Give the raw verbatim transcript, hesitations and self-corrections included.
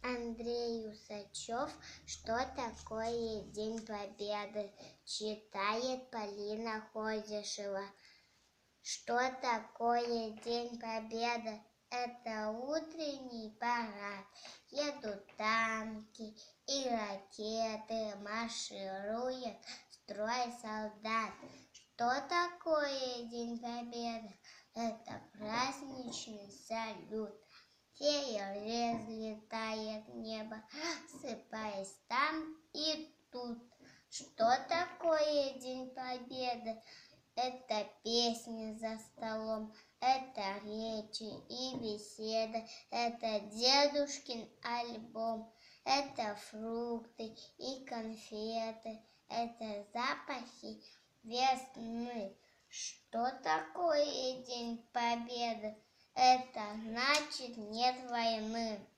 Андрей Усачев. Что такое День Победы? Читает Полина Ходишева. Что такое День Победы? Это утренний парад. Едут танки и ракеты, марширует строй солдат. Что такое День Победы? Это праздничный салют. Веер разлетает в небо, сыпаясь там и тут. Что такое День Победы? Это песни за столом, это речи и беседы, это дедушкин альбом, это фрукты и конфеты, это запахи весны. Что такое День Победы? Это значит нет войны.